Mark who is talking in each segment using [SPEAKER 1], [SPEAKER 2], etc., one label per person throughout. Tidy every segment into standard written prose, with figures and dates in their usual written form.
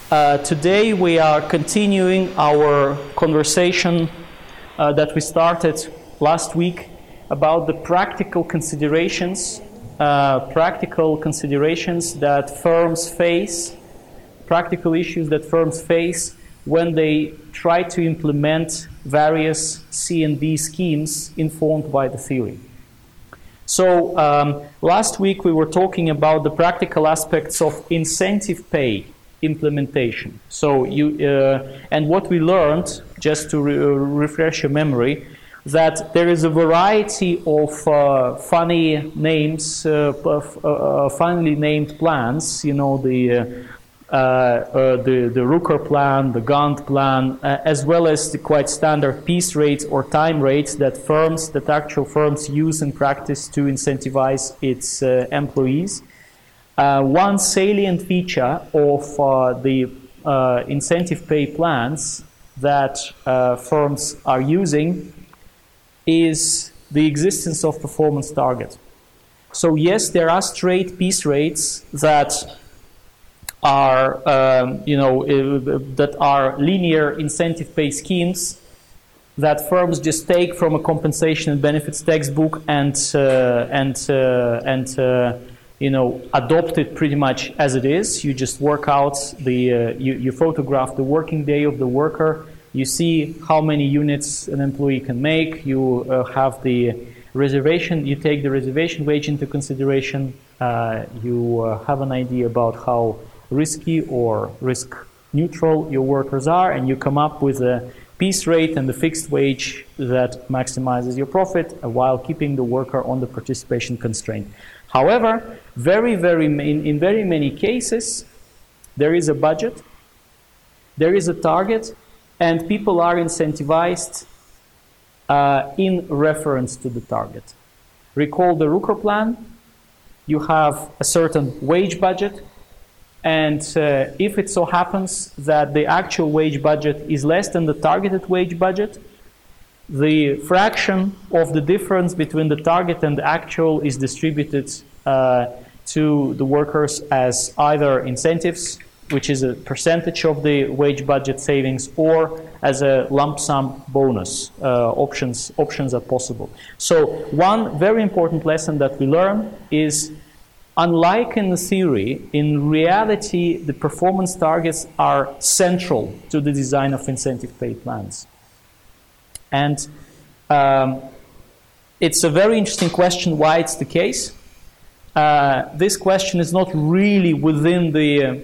[SPEAKER 1] Today we are continuing our conversation that we started last week about the practical considerations that firms face, practical issues that firms face when they try to implement various C&D schemes informed by the theory. So last week we were talking about the practical aspects of incentive pay implementation. So and what we learned, just to refresh your memory, that there is a variety of funny names, funnily named plans. You know, the Rooker plan, the Gantt plan, as well as the quite standard piece rates or time rates that actual firms use in practice to incentivize its employees. One salient feature of the incentive pay plans that firms are using is the existence of performance target. So yes, there are straight piece rates that are that are linear incentive pay schemes that firms just take from a compensation and benefits textbook and adopt it pretty much as it is. You just work out you photograph the working day of the worker. You see how many units an employee can make. You have the reservation. You take the reservation wage into consideration. You have an idea about how risky or risk neutral your workers are, and you come up with a piece rate and the fixed wage that maximizes your profit while keeping the worker on the participation constraint. However, in very many cases, there is a budget, there is a target, and people are incentivized in reference to the target. Recall the Rooker plan. You have a certain wage budget, and if it so happens that the actual wage budget is less than the targeted wage budget, the fraction of the difference between the target and the actual is distributed to the workers as either incentives, which is a percentage of the wage budget savings, or as a lump sum bonus. Options are possible. So one very important lesson that we learn is, unlike in the theory, in reality the performance targets are central to the design of incentive pay plans. And it's a very interesting question why it's the case. This question is not really within the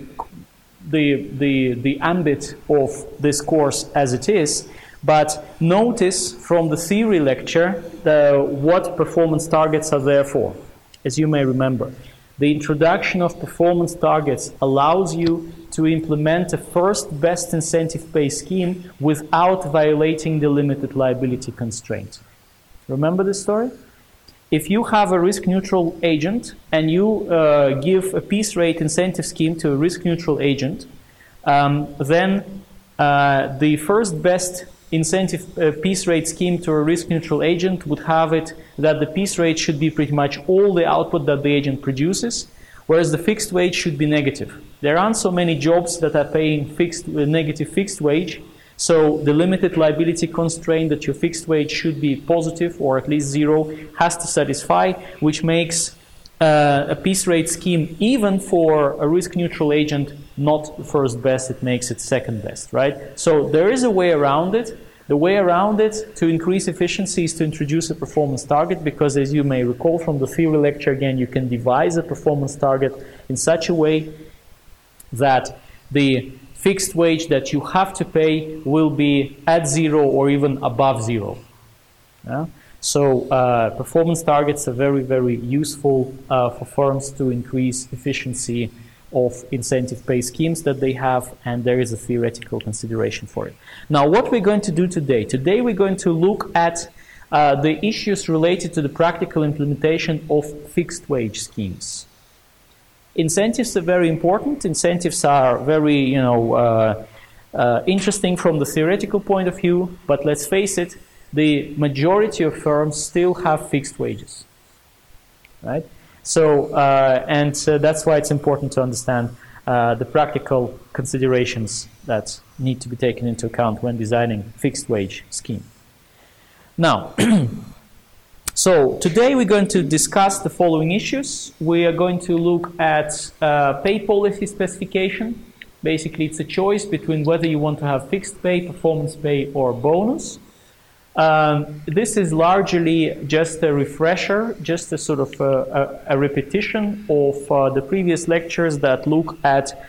[SPEAKER 1] ambit of this course as it is, but notice from the theory lecture what performance targets are there for. As you may remember, the introduction of performance targets allows you to implement a first best incentive pay scheme without violating the limited liability constraint. Remember this story? If you have a risk-neutral agent and you give a piece rate incentive scheme to a risk-neutral agent, then the first best incentive piece rate scheme to a risk-neutral agent would have it that the piece rate should be pretty much all the output that the agent produces, whereas the fixed wage should be negative. There aren't so many jobs that are paying negative fixed wage, so the limited liability constraint that your fixed wage should be positive or at least zero has to satisfy, which makes a piece rate scheme, even for a risk-neutral agent, not first best, it makes it second best, right? So there is a way around it. The way around it to increase efficiency is to introduce a performance target, because as you may recall from the theory lecture, again, you can devise a performance target in such a way that the fixed wage that you have to pay will be at zero or even above zero. Yeah? So performance targets are very, very useful for firms to increase efficiency of incentive pay schemes that they have, and there is a theoretical consideration for it. Now, what we're going to do today? Today we're going to look at the issues related to the practical implementation of fixed wage schemes. Incentives are very important. Incentives are very, interesting from the theoretical point of view, but let's face it, the majority of firms still have fixed wages, right? So, that's why it's important to understand the practical considerations that need to be taken into account when designing fixed wage scheme. Now, so today we're going to discuss the following issues. We are going to look at pay policy specification. Basically, it's a choice between whether you want to have fixed pay, performance pay, or bonus. This is largely just a refresher, just a sort of a repetition of the previous lectures that look at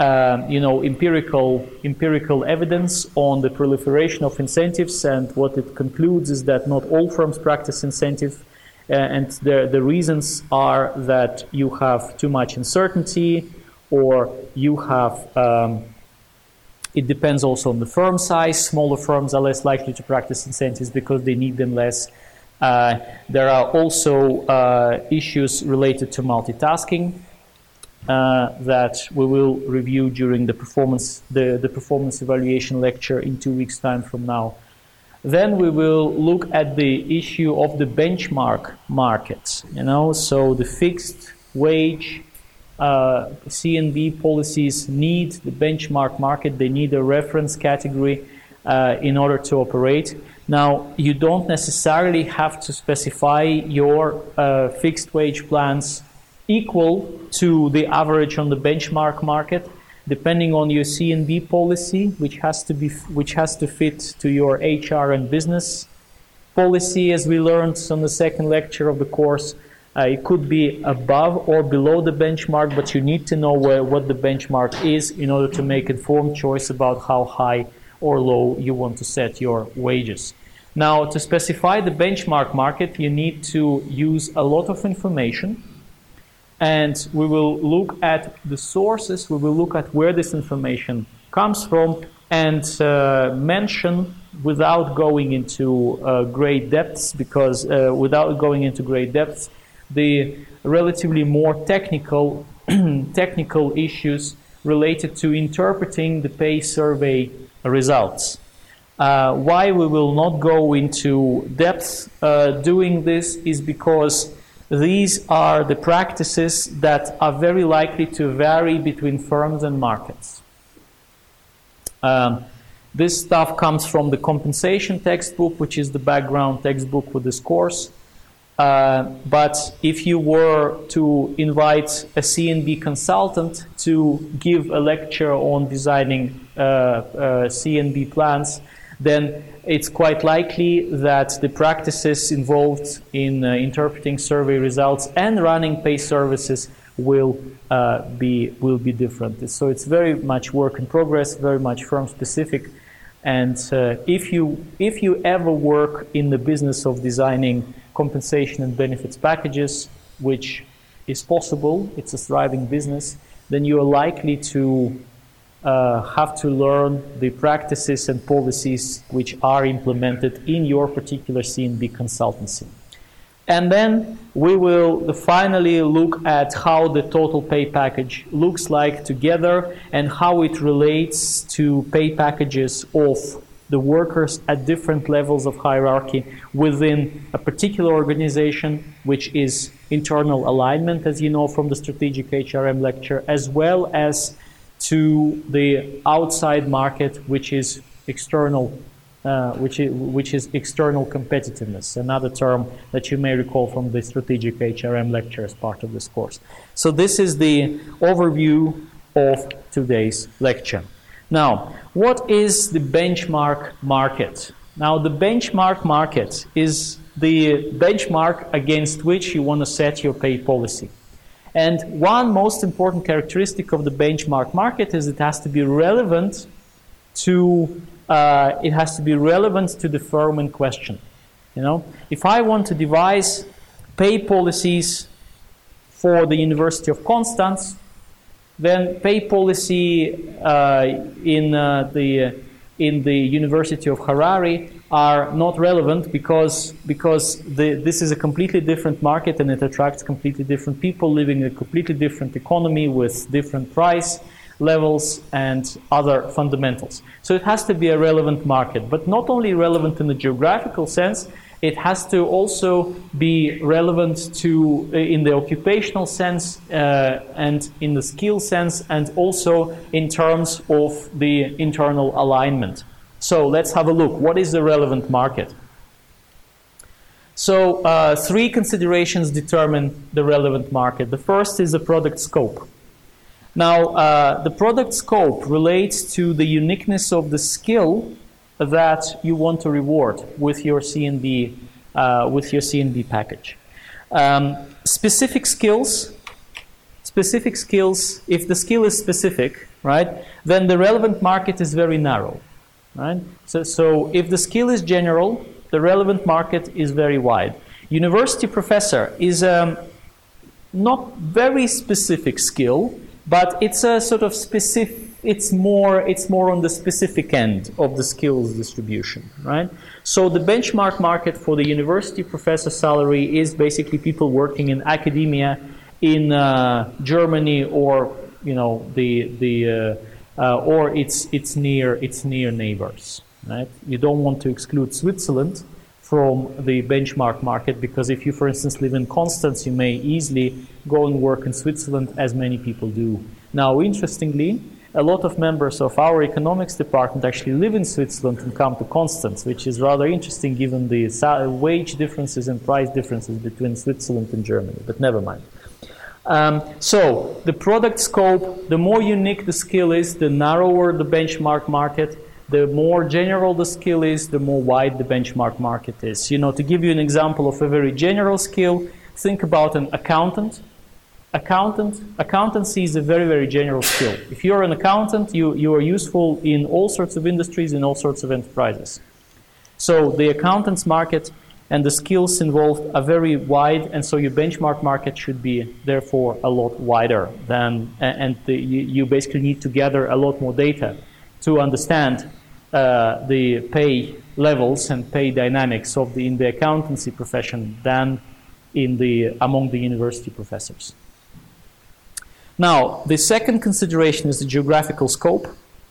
[SPEAKER 1] empirical evidence on the proliferation of incentives, and what it concludes is that not all firms practice incentives, and the reasons are that you have too much uncertainty, or you have it depends also on the firm size. Smaller firms are less likely to practice incentives because they need them less. There are also issues related to multitasking that we will review during the performance evaluation lecture in 2 weeks' time from now. Then we will look at the issue of the benchmark market. So the fixed wage C&B policies need the benchmark market. They need a reference category in order to operate. Now, you don't necessarily have to specify your fixed wage plans equal to the average on the benchmark market, depending on your C&B policy, which has to fit to your HR and business policy, as we learned on the second lecture of the course. It could be above or below the benchmark, but you need to know what the benchmark is in order to make informed choice about how high or low you want to set your wages. Now, to specify the benchmark market, you need to use a lot of information, and we will look at the sources, we will look at where this information comes from, and mention, without going into great depths, the relatively more technical issues related to interpreting the pay survey results. Why we will not go into depth doing this is because these are the practices that are very likely to vary between firms and markets. This stuff comes from the compensation textbook, which is the background textbook for this course. But if you were to invite a C&B consultant to give a lecture on designing C&B plans, then it's quite likely that the practices involved in interpreting survey results and running pay services will be different. So it's very much work in progress, very much firm specific. And if you ever work in the business of designing compensation and benefits packages, which is possible, it's a thriving business, then you are likely to have to learn the practices and policies which are implemented in your particular C&B consultancy. And then we will finally look at how the total pay package looks like together and how it relates to pay packages of the workers at different levels of hierarchy within a particular organization, which is internal alignment, as you know from the strategic HRM lecture, as well as to the outside market, which is external, which is external competitiveness, another term that you may recall from the strategic HRM lecture as part of this course. So this is the overview of today's lecture. Now, what is the benchmark market? Now, the benchmark market is the benchmark against which you want to set your pay policy. And one most important characteristic of the benchmark market is it has to be relevant to the firm in question. If I want to devise pay policies for the University of Constance, then pay policy in the University of Harare are not relevant because this is a completely different market and it attracts completely different people living in a completely different economy with different price levels and other fundamentals. So it has to be a relevant market, but not only relevant in the geographical sense, It has to also be relevant to in the occupational sense and in the skill sense, and also in terms of the internal alignment. So let's have a look. What is the relevant market? So three considerations determine the relevant market. The first is the product scope. Now, the product scope relates to the uniqueness of the skill that you want to reward with your C&D package. Specific skills. If the skill is specific, right, then the relevant market is very narrow, right? So if the skill is general, the relevant market is very wide. University professor is a not very specific skill, but it's a sort of specific. It's more on the specific end of the skills distribution, right? So the benchmark market for the university professor salary is basically people working in academia in Germany, or or its near neighbors, right? You don't want to exclude Switzerland from the benchmark market, because if you, for instance, live in Constance, you may easily go and work in Switzerland, as many people do. Now, interestingly, a lot of members of our economics department actually live in Switzerland and come to Constance, which is rather interesting given the wage differences and price differences between Switzerland and Germany, but never mind. So the product scope, the more unique the skill is, the narrower the benchmark market. The more general the skill is, the more wide the benchmark market is. To give you an example of a very general skill, think about an accountant. Accountancy is a very, very general skill. If you're an accountant, you are useful in all sorts of industries, in all sorts of enterprises. So the accountant's market and the skills involved are very wide, and so your benchmark market should be therefore a lot wider than, you basically need to gather a lot more data to understand the pay levels and pay dynamics in the accountancy profession than among the university professors. Now, the second consideration is the geographical scope.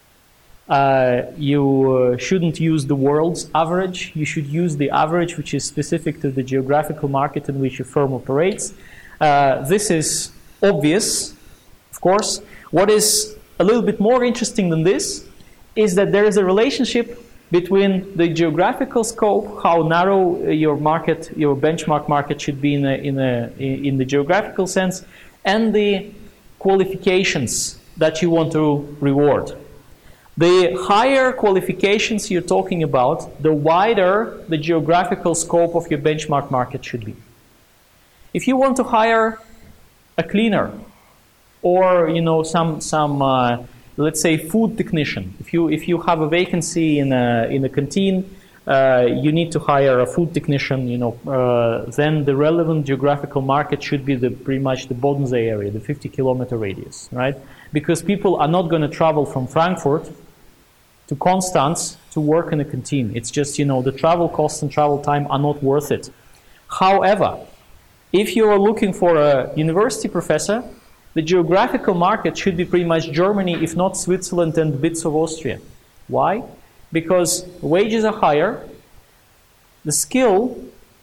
[SPEAKER 1] You shouldn't use the world's average. You should use the average which is specific to the geographical market in which your firm operates. This is obvious, of course. What is a little bit more interesting than this is that there is a relationship between the geographical scope, how narrow your market, your benchmark market should be in the geographical sense, and the qualifications that you want to reward. The higher qualifications you're talking about, the wider the geographical scope of your benchmark market should be. If you want to hire a cleaner, or let's say food technician, if you have a vacancy in a canteen, you need to hire a food technician, then the relevant geographical market should be pretty much the Bodensee area, the 50-kilometer radius, right? Because people are not going to travel from Frankfurt to Constance to work in a canteen. It's just, the travel costs and travel time are not worth it. However, if you are looking for a university professor, the geographical market should be pretty much Germany, if not Switzerland and bits of Austria. Why? Because wages are higher, the skill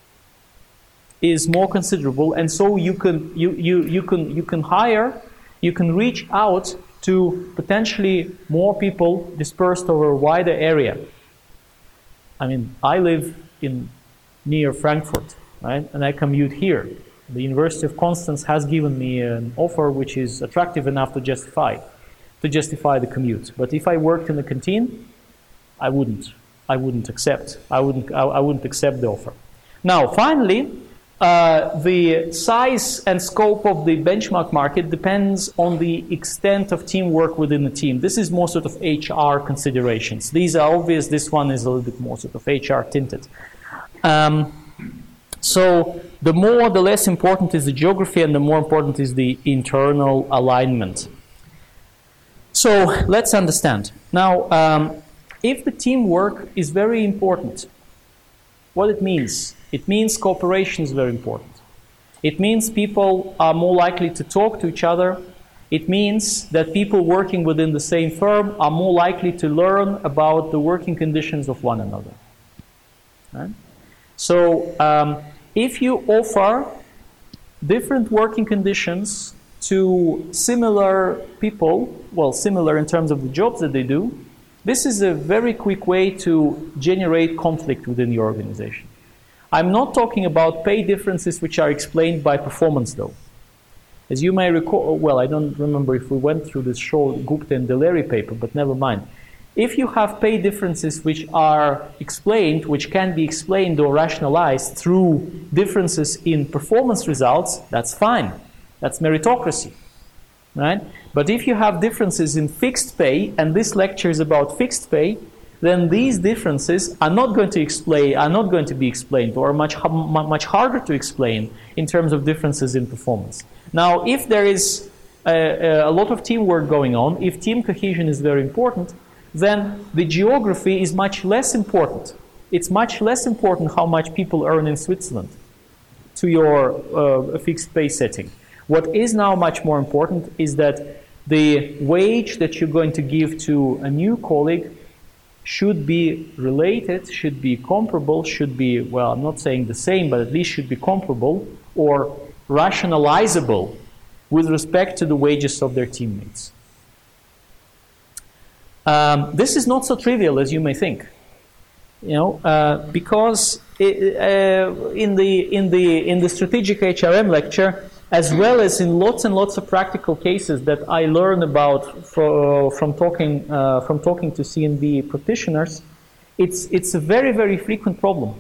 [SPEAKER 1] is more considerable, and so you can hire, you can reach out to potentially more people dispersed over a wider area. I mean, I live near Frankfurt, right? And I commute here. The University of Constance has given me an offer which is attractive enough to justify the commute. But if I worked in a canteen, I wouldn't accept. I wouldn't accept the offer. Now, finally, the size and scope of the benchmark market depends on the extent of teamwork within the team. This is more sort of HR considerations. These are obvious. This one is a little bit more sort of HR tinted. So the less important is the geography, and the more important is the internal alignment. So let's understand. Now, if the teamwork is very important, what it means? It means cooperation is very important. It means people are more likely to talk to each other. It means that people working within the same firm are more likely to learn about the working conditions of one another. Right? So if you offer different working conditions to similar people, well, similar in terms of the jobs that they do, this is a very quick way to generate conflict within your organization. I'm not talking about pay differences which are explained by performance, though. As you may recall, well, I don't remember if we went through this short Gupta and Deleri paper, but never mind. If you have pay differences which are explained, which can be explained or rationalized through differences in performance results, that's fine. That's meritocracy, right? But if you have differences in fixed pay, and this lecture is about fixed pay, then these differences are not going to be explained, or much harder to explain in terms of differences in performance. Now, if there is a lot of teamwork going on, if team cohesion is very important, then the geography is much less important. It's much less important how much people earn in Switzerland to your fixed pay setting. What is now much more important is that the wage that you're going to give to a new colleague should be related, should be comparable, should be, well, I'm not saying the same, but at least should be comparable or rationalizable with respect to the wages of their teammates. This is not so trivial as you may think, because in the strategic HRM lecture, as well as in lots and lots of practical cases that I learned about from talking to CNB practitioners, it's a very, very frequent problem.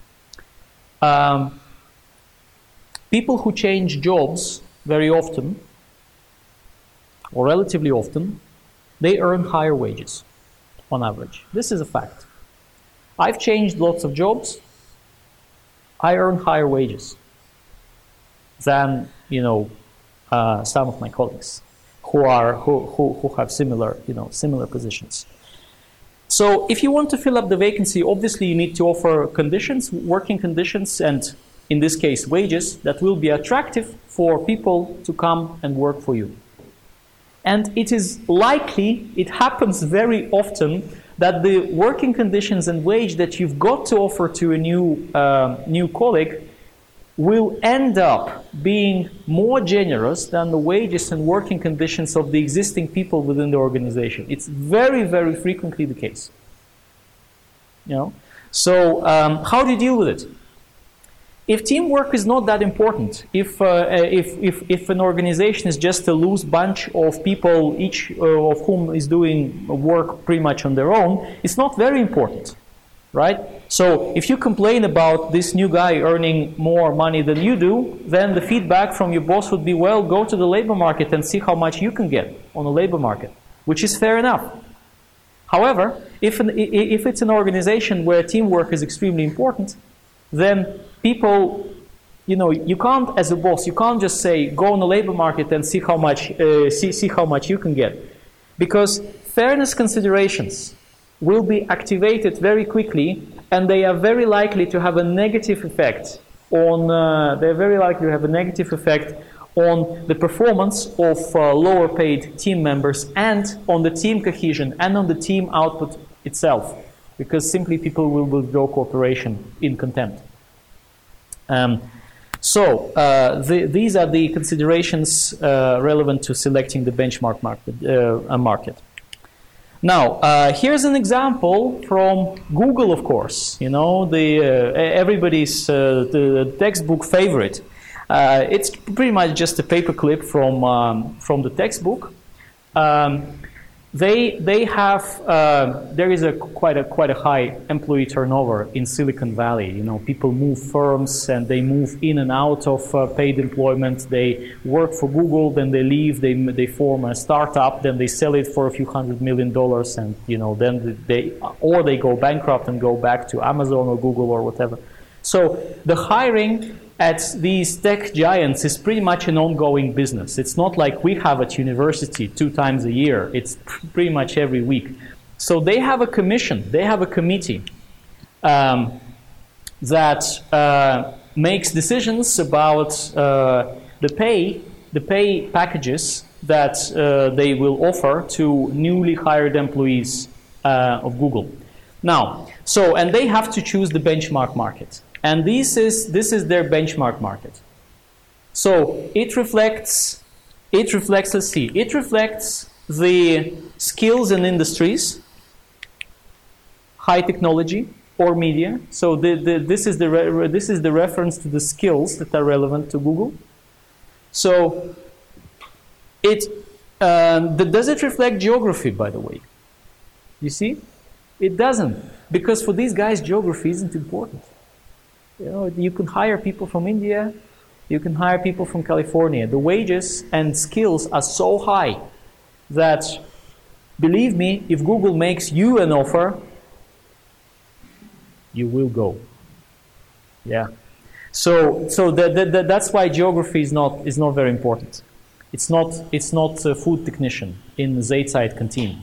[SPEAKER 1] People who change jobs very often, or relatively often, they earn higher wages on average. This is a fact. I've changed lots of jobs. I earn higher wages than some of my colleagues who have similar positions. So if you want to fill up the vacancy, obviously you need to offer conditions, working conditions, and in this case wages that will be attractive for people to come and work for you. And it is likely, it happens very often, that the working conditions and wage that you've got to offer to a new colleague will end up being more generous than the wages and working conditions of the existing people within the organization. It's very, very frequently the case. So how do you deal with it? If teamwork is not that important, if an organization is just a loose bunch of people, each of whom is doing work pretty much on their own, it's not very important, right? So if you complain about this new guy earning more money than you do, then the feedback from your boss would be, well, go to the labor market and see how much you can get on the labor market, which is fair enough. However, if it's an organization where teamwork is extremely important, then people, you can't, as a boss, you can't just say, go on the labor market and see how much you can get. Because fairness considerations will be activated very quickly, and they are very likely to have a negative effect on, the performance of lower paid team members and on the team cohesion and on the team output itself, because simply people will withdraw cooperation in contempt. These are the considerations relevant to selecting the benchmark market. Now, here's an example from Google, of course. Everybody's the textbook favorite. It's pretty much just a paperclip from the textbook. They have there is quite a high employee turnover in Silicon Valley. People move firms and they move in and out of paid employment. They work for Google, then they leave. They form a startup, then they sell it for a few $100 million, and then they go bankrupt and go back to Amazon or Google or whatever. So the hiring at these tech giants is pretty much an ongoing business. It's not like we have at university 2 times a year. It's pretty much every week. So they have a commission, they have a committee that makes decisions about the pay packages that they will offer to newly hired employees of Google. Now, and they have to choose the benchmark market. And this is their benchmark market. So it reflects, let's see, it reflects the skills and industries, high technology or media. So this is the reference to the skills that are relevant to Google. So does it reflect geography, by the way? You see? It doesn't, because for these guys, geography isn't important. You know, you can hire people from India, you can hire people from California. The wages and skills are so high that, believe me, if Google makes you an offer, you will go. Yeah. So that's why geography is not very important. It's not a food technician in the Zeitzeit canteen.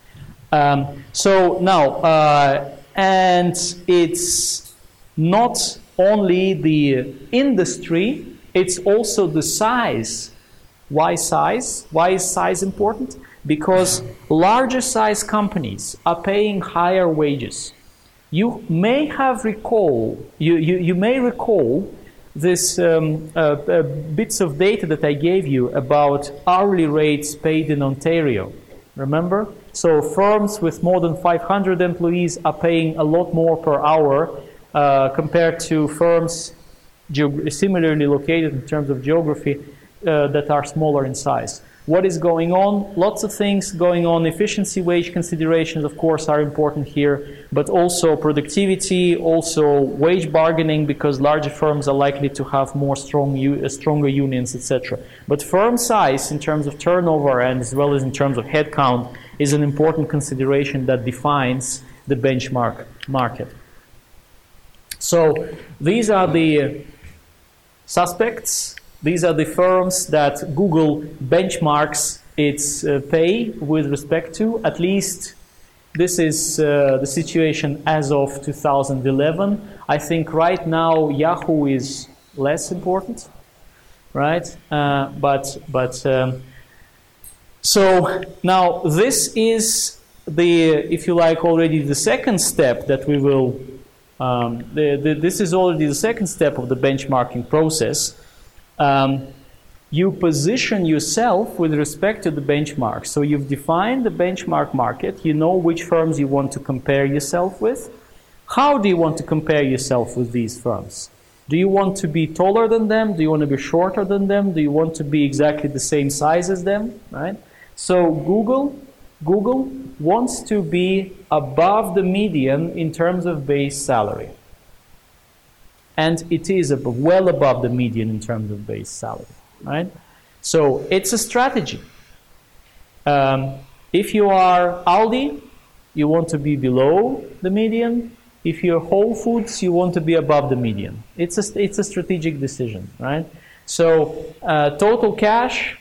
[SPEAKER 1] So now, and it's not only the industry, it's also the size. Why size? Why is size important? Because larger size companies are paying higher wages. You may have you may recall this bits of data that I gave you about hourly rates paid in Ontario. Remember? So firms with more than 500 employees are paying a lot more per hour compared to firms similarly located in terms of geography that are smaller in size. What is going on? Lots of things going on. Efficiency, wage considerations, of course, are important here, but also productivity, also wage bargaining, because larger firms are likely to have more stronger unions, etc. But firm size, in terms of turnover and as well as in terms of headcount, is an important consideration that defines the benchmark market. So these are the suspects. These are the firms that Google benchmarks its pay with respect to. At least this is the situation as of 2011. I think right now Yahoo is less important, right? So now this is if you like, already the second step that we will. This is already the second step of the benchmarking process. You position yourself with respect to the benchmark. So you've defined the benchmark market. You know which firms you want to compare yourself with. How do you want to compare yourself with these firms? Do you want to be taller than them? Do you want to be shorter than them? Do you want to be exactly the same size as them? Right? So Google wants to be above the median in terms of base salary. And it is well above the median in terms of base salary, right? So it's a strategy. If you are Aldi, you want to be below the median. If you're Whole Foods, you want to be above the median. It's a strategic decision, right? So total cash,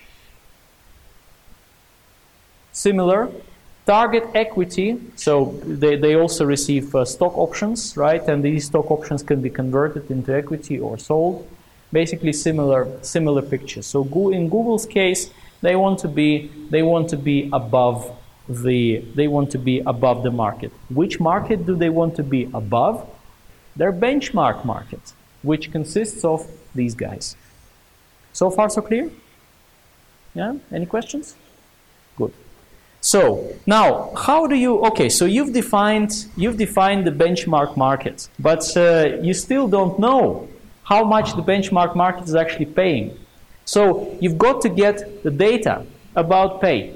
[SPEAKER 1] similar. Target equity, so they also receive stock options, right? And these stock options can be converted into equity or sold. Basically similar picture. So in Google's case, they want to be above the market. Which market do they want to be above? Their benchmark market, which consists of these guys. So far, so clear? Yeah? Any questions? Good. So now, how do you? Okay, so you've defined the benchmark market, but you still don't know how much the benchmark market is actually paying. So you've got to get the data about pay.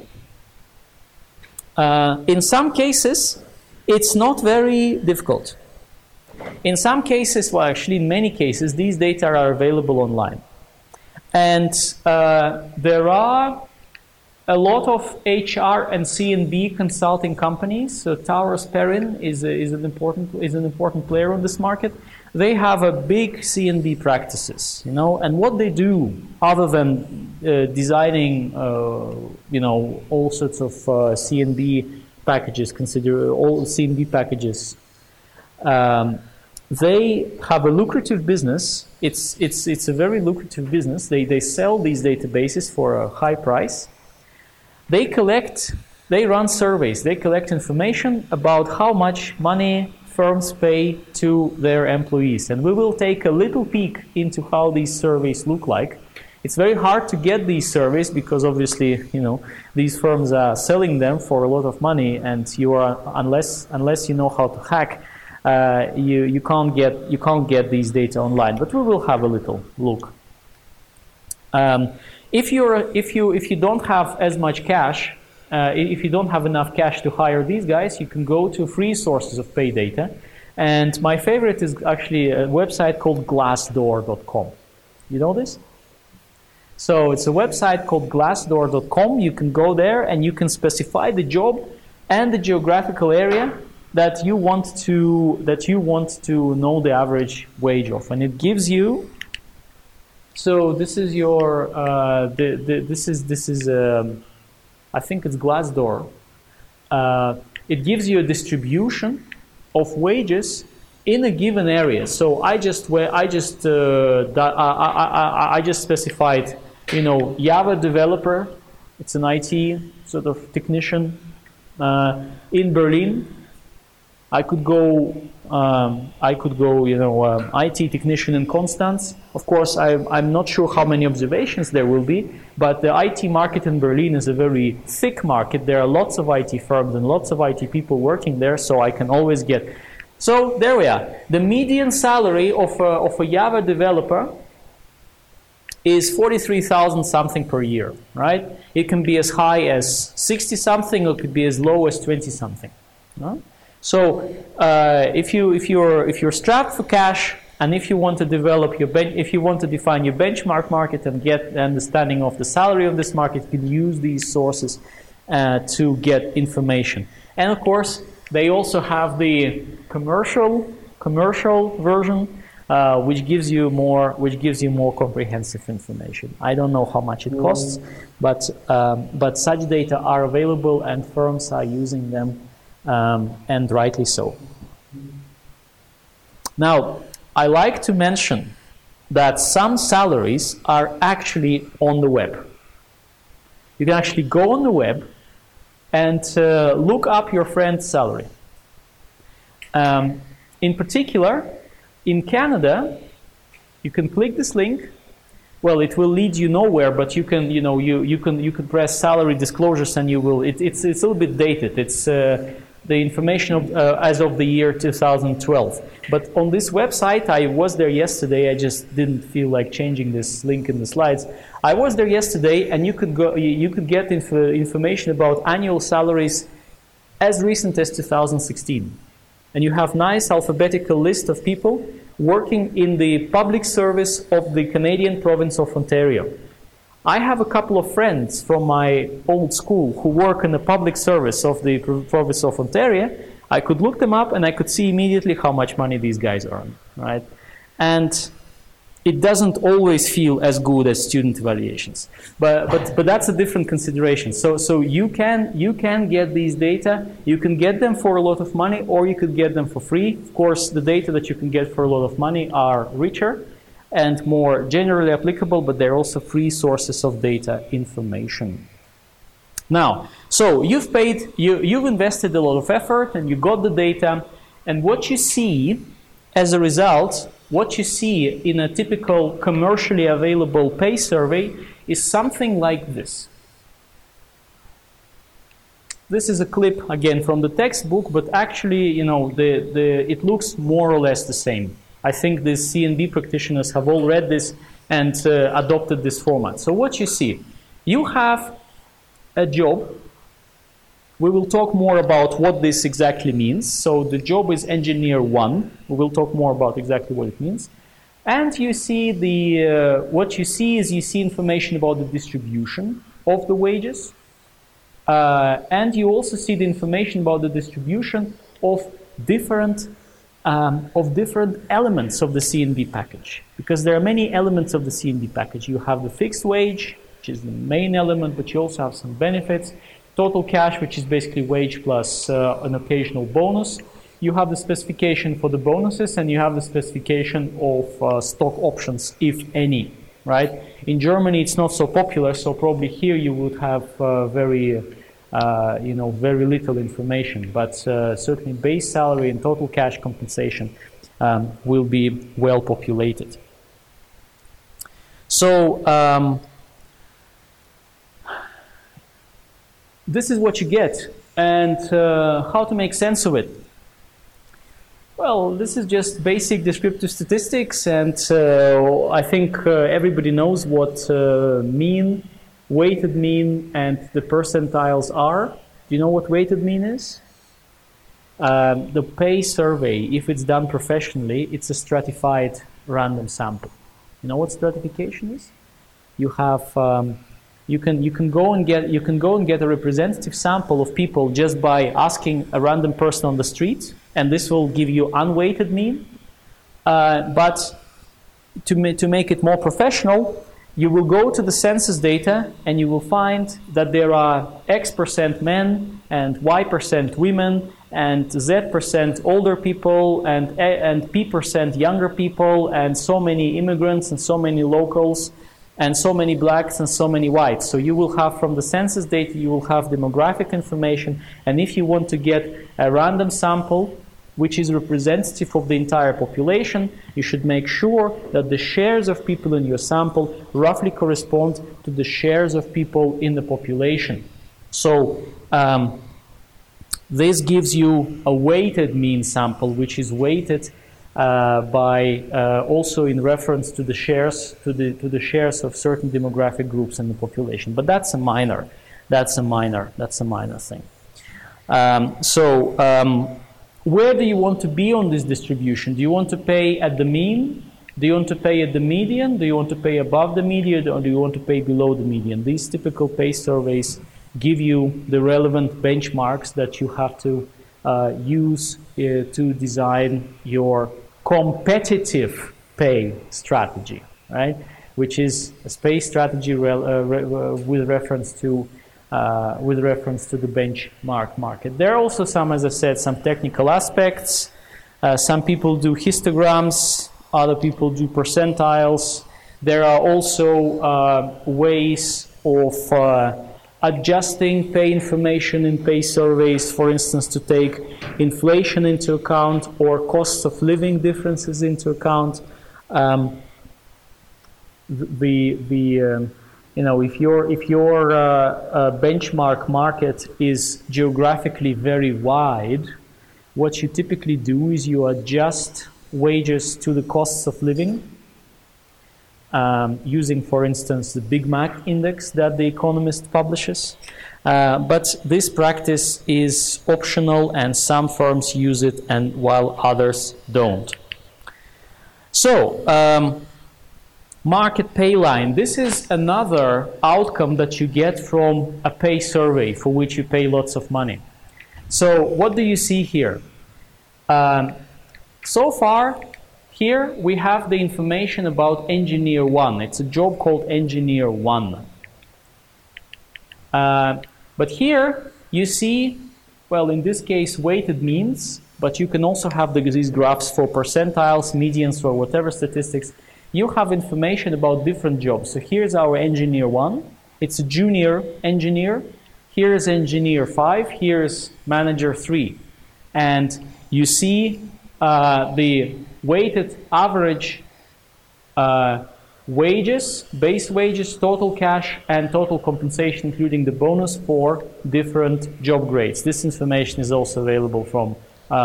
[SPEAKER 1] In some cases, it's not very difficult. In some cases, well, actually, in many cases, these data are available online, and there are a lot of HR and C&B consulting companies. So Tauros Perrin is an important player on this market. They have a big C&B practices, and what they do, other than designing, all sorts of C&B packages, consider all C&B packages. They have a lucrative business. It's a very lucrative business. They sell these databases for a high price. They run surveys, they collect information about how much money firms pay to their employees. And we will take a little peek into how these surveys look like. It's very hard to get these surveys because obviously, these firms are selling them for a lot of money, and you are unless you know how to hack, you can't get these data online. But we will have a little look. If you don't have as much cash, if you don't have enough cash to hire these guys, you can go to free sources of pay data. And my favorite is actually a website called Glassdoor.com. You know this? So it's a website called Glassdoor.com. You can go there and you can specify the job and the geographical area that you want to know the average wage of, and it gives you. So this is your I think it's Glassdoor. It gives you a distribution of wages in a given area. So I just specified, Java developer. It's an IT sort of technician in Berlin. I could go, IT technician in Konstanz. Of course, I'm not sure how many observations there will be, but the IT market in Berlin is a very thick market. There are lots of IT firms and lots of IT people working there, so I can always get. So there we are. The median salary of a Java developer is 43,000 something per year, right? It can be as high as 60 something, or it could be as low as 20 something. Right? So if you're strapped for cash, and if you want to develop if you want to define your benchmark market and get an understanding of the salary of this market, you can use these sources to get information. And of course, they also have the commercial version, which gives you more comprehensive information. I don't know how much it costs, but such data are available and firms are using them. And rightly so. Now, I like to mention that some salaries are actually on the web. You can actually go on the web and look up your friend's salary. In particular, in Canada, you can click this link. Well, it will lead you nowhere, but you can, you can press salary disclosures, and you will. It's a little bit dated. It's the information as of the year 2012. But on this website, I was there yesterday. I just didn't feel like changing this link in the slides. I was there yesterday, and you could get information about annual salaries as recent as 2016. And you have nice alphabetical list of people working in the public service of the Canadian province of Ontario. I have a couple of friends from my old school who work in the public service of the province of Ontario. I could look them up and I could see immediately how much money these guys earn, right? And it doesn't always feel as good as student evaluations, but that's a different consideration. So you can get these data. You can get them for a lot of money, or you could get them for free. Of course, the data that you can get for a lot of money are richer and more generally applicable, but they're also free sources of data information. Now, so you've invested a lot of effort, and you got the data, and what you see as a result, what you see in a typical commercially available pay survey is something like this. This is a clip again from the textbook, but actually, it looks more or less the same. I think the CNB practitioners have all read this and adopted this format. So what you see, you have a job. We will talk more about what this exactly means. So the job is engineer 1. We will talk more about exactly what it means. And you see what you see is information about the distribution of the wages. And you also see the information about the distribution of different elements of the CNB package, because there are many elements of the CNB package. You have the fixed wage, which is the main element, but you also have some benefits. Total cash, which is basically wage plus an occasional bonus. You have the specification for the bonuses, and you have the specification of stock options, if any, right? In Germany, it's not so popular, so probably here you would have very very little information, but certainly base salary and total cash compensation will be well populated. So this is what you get, and how to make sense of it. Well, this is just basic descriptive statistics, and I think everybody knows what mean, weighted mean, and the percentiles are. Do you know what weighted mean is? The pay survey, if it's done professionally, it's a stratified random sample. You know what stratification is? You have you can go and get a representative sample of people just by asking a random person on the street, and this will give you unweighted mean. But to make it more professional, you will go to the census data and you will find that there are X% men and Y% women and Z% older people and P% younger people and so many immigrants and so many locals and so many blacks and so many whites. So you will have from the census data, you will have demographic information, and if you want to get a random sample which is representative of the entire population, you should make sure that the shares of people in your sample roughly correspond to the shares of people in the population. So this gives you a weighted mean sample, which is weighted by also in reference to the shares to the shares of certain demographic groups in the population. But that's a minor thing. Where do you want to be on this distribution? Do you want to pay at the mean? Do you want to pay at the median? Do you want to pay above the median, or do you want to pay below the median? These typical pay surveys give you the relevant benchmarks that you have to use to design your competitive pay strategy, right? Which is a pay strategy with reference to the benchmark market. There are also some, as I said, some technical aspects. Some people do histograms, other people do percentiles. There are also ways of adjusting pay information in pay surveys, for instance, to take inflation into account or costs of living differences into account. If your benchmark market is geographically very wide, what you typically do is you adjust wages to the costs of living, using, for instance, the Big Mac index that The Economist publishes. But this practice is optional, and some firms use it, and while others don't. So, market pay line. This is another outcome that you get from a pay survey for which you pay lots of money. So what do you see here? So far, here we have the information about Engineer 1. It's a job called Engineer 1. But here you see, well, in this case, weighted means, but you can also have these graphs for percentiles, medians, or whatever statistics. You have information about different jobs. So here's our Engineer 1. It's a junior engineer. Here's Engineer 5. Here's Manager 3. And you see the weighted average wages, base wages, total cash, and total compensation, including the bonus for different job grades. This information is also available from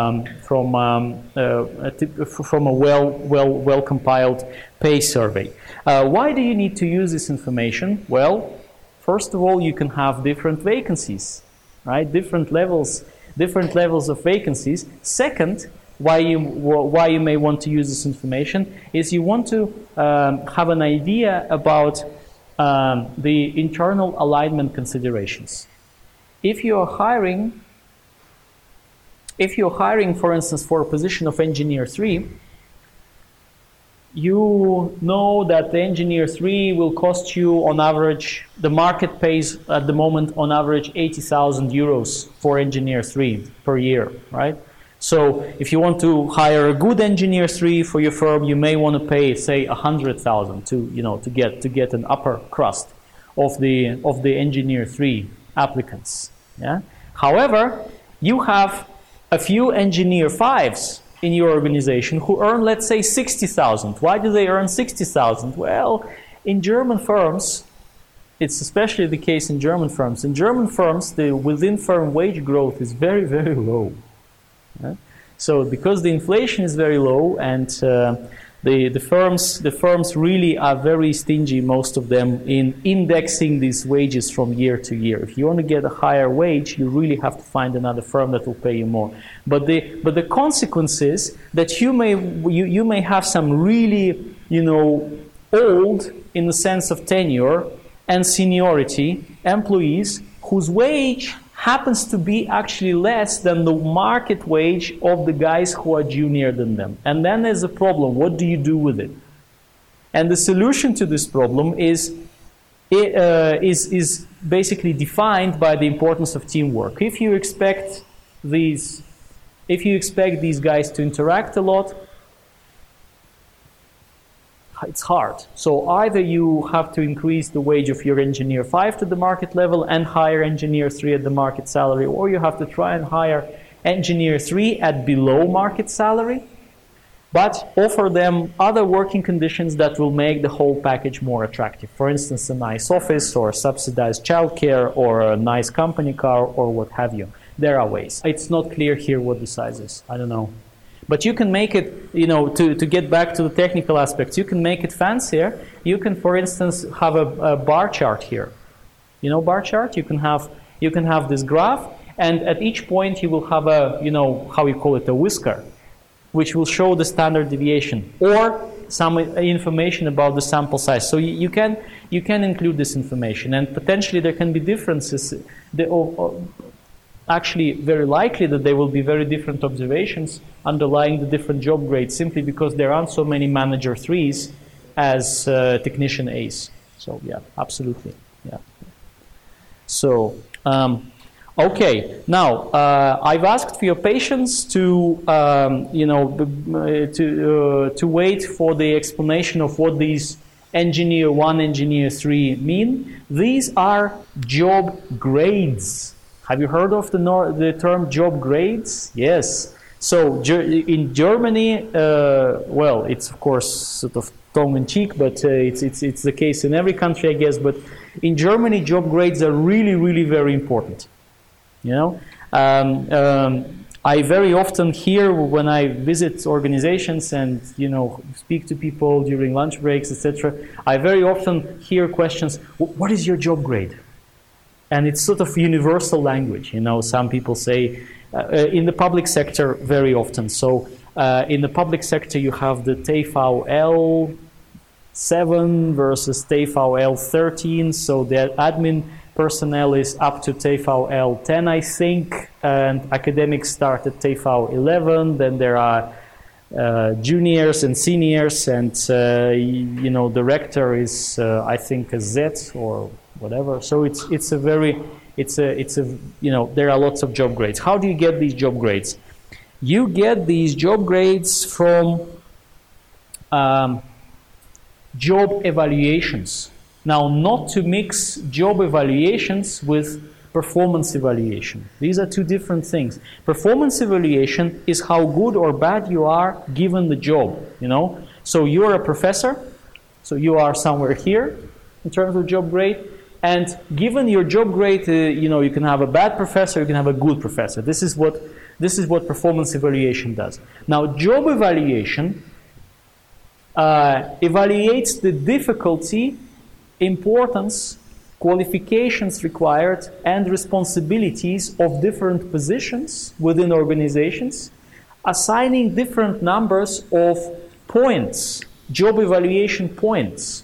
[SPEAKER 1] a well compiled pay survey. Why do you need to use this information? Well, first of all, you can have different vacancies, right? Different levels of vacancies. Second, why you may want to use this information is you want to have an idea about the internal alignment considerations. If you're hiring, for instance, for a position of Engineer 3, you know that the Engineer 3 will cost you on average, the market pays at the moment on average 80,000 euros for Engineer 3 per year, right? So if you want to hire a good Engineer 3 for your firm, you may want to pay, say, 100,000 to get an upper crust of the Engineer 3 applicants. Yeah? However, you have a few engineer 5s in your organization who earn, let's say, 60,000. Why do they earn 60,000? Well, in German firms, it's especially the case in German firms. In German firms, the within-firm wage growth is very, very low. Yeah? So because the inflation is very low and the firms really are very stingy, most of them, in indexing these wages from year to year. If you want to get a higher wage, you really have to find another firm that will pay you more. But the consequence is that you may have some really, old, in the sense of tenure and seniority, employees whose wage happens to be actually less than the market wage of the guys who are junior than them. And then there's a problem. What do you do with it? And the solution to this problem is basically defined by the importance of teamwork. If you expect these guys to interact a lot, it's hard. So either you have to increase the wage of your engineer 5 to the market level and hire engineer 3 at the market salary, or you have to try and hire engineer 3 at below market salary, but offer them other working conditions that will make the whole package more attractive. For instance, a nice office or subsidized childcare or a nice company car or what have you. There are ways. It's not clear here what the size is. I don't know. But you can make it, to get back to the technical aspects, you can make it fancier. You can, for instance, have a bar chart here. Bar chart? You can have this graph, and at each point you will have a, how you call it, a whisker, which will show the standard deviation or some information about the sample size. So you can include this information, and potentially there can be differences. Actually, very likely that there will be very different observations underlying the different job grades, simply because there aren't so many manager 3s as technician A's. So yeah, absolutely, yeah. So okay, now I've asked for your patience to to wait for the explanation of what these engineer 1, engineer 3 mean. These are job grades. Have you heard of the term job grades? Yes. So in Germany, well, it's of course sort of tongue-in-cheek, but it's the case in every country, I guess. But in Germany, job grades are really, really very important. I very often hear when I visit organizations and speak to people during lunch breaks, etc. I very often hear questions: "What is your job grade?" And it's sort of universal language. Some people say, in the public sector very often. So in the public sector you have the TVL L7 versus TVL L13. So the admin personnel is up to TVL L10, I think, and academics start at TVL 11. Then there are juniors and seniors, and director is I think a Z or whatever. So there are lots of job grades. How do you get these job grades? You get these job grades from job evaluations. Now, not to mix job evaluations with performance evaluation. These are two different things. Performance evaluation is how good or bad you are given the job. So you're a professor, so you are somewhere here in terms of job grade. And given your job grade, you can have a bad professor, you can have a good professor. This is what performance evaluation does. Now, job evaluation evaluates the difficulty, importance, qualifications required, and responsibilities of different positions within organizations, assigning different numbers of points, job evaluation points,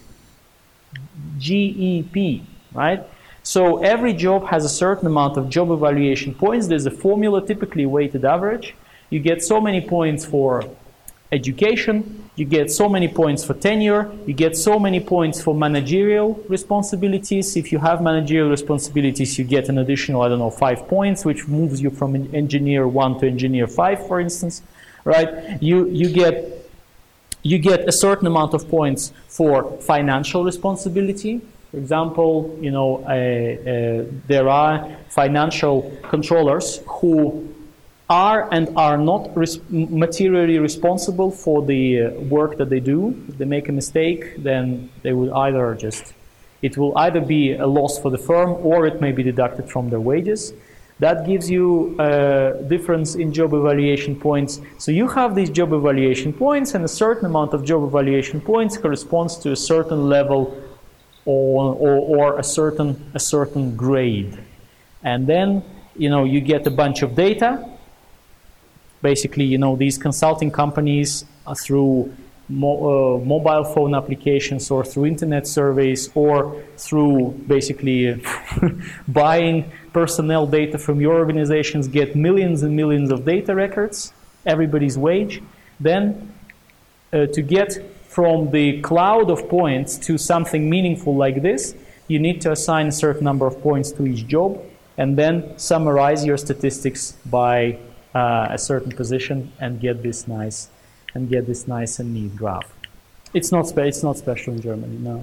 [SPEAKER 1] GEP. Right? So every job has a certain amount of job evaluation points. There's a formula, typically weighted average. You get so many points for education, you get so many points for tenure, you get so many points for managerial responsibilities. If you have managerial responsibilities, you get an additional, 5 points, which moves you from engineer 1 to engineer 5, for instance. Right? You get a certain amount of points for financial responsibility. For example, there are financial controllers who are and are not materially responsible for the work that they do. If they make a mistake, then they will it will either be a loss for the firm or it may be deducted from their wages. That gives you a difference in job evaluation points. So you have these job evaluation points, and a certain amount of job evaluation points corresponds to a certain level or a certain grade. And then, you get a bunch of data. Basically, these consulting companies through mobile phone applications or through internet surveys or through basically buying personnel data from your organizations get millions and millions of data records, everybody's wage. Then to get from the cloud of points to something meaningful like this, you need to assign a certain number of points to each job and then summarize your statistics by a certain position and get this nice and neat graph. It's not special in Germany, no.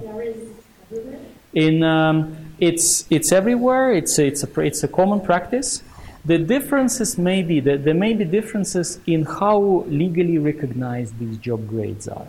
[SPEAKER 1] It's everywhere. It's a common practice. The differences may be that there may be differences in how legally recognized these job grades are.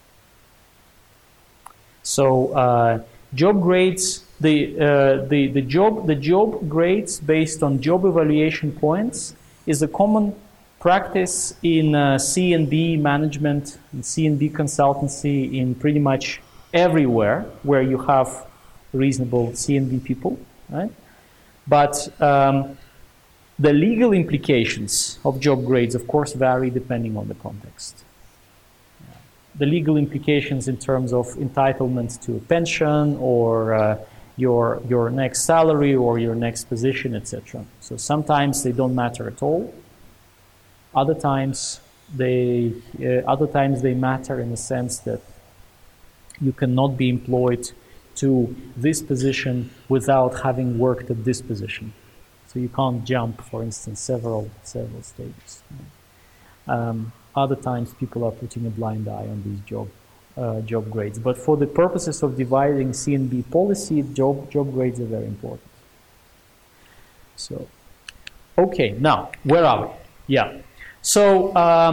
[SPEAKER 1] So job grades, the job grades based on job evaluation points is a common practice in C&B management, in C&B consultancy, in pretty much everywhere where you have reasonable C&B people, right? But the legal implications of job grades, of course, vary depending on the context. The legal implications in terms of entitlement to a pension or your next salary or your next position, etc. So sometimes they don't matter at all. Other times they matter in the sense that you cannot be employed to this position without having worked at this position. So you can't jump, for instance, several stages. Other times people are putting a blind eye on these job grades. But for the purposes of dividing C&B policy, job grades are very important. So, okay, now, where are we? Yeah. So,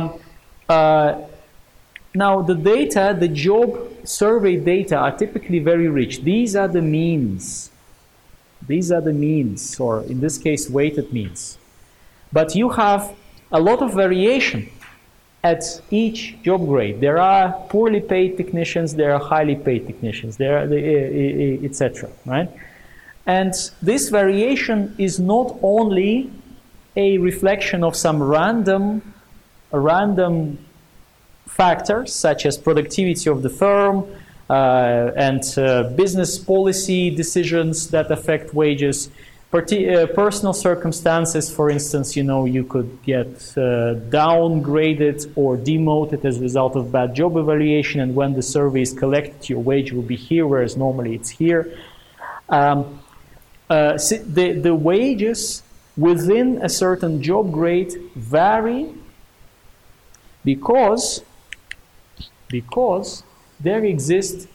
[SPEAKER 1] now the data, the job survey data are typically very rich. These are the means. These are the means, or in this case, weighted means. But you have a lot of variation at each job grade. There are poorly paid technicians, there are highly paid technicians, there are etc. Right? And this variation is not only a reflection of some random factors such as productivity of the firm and business policy decisions that affect wages, personal circumstances. For instance, you could get downgraded or demoted as a result of bad job evaluation, and when the survey is collected, your wage will be here, whereas normally it's here. The wages within a certain job grade vary because there exist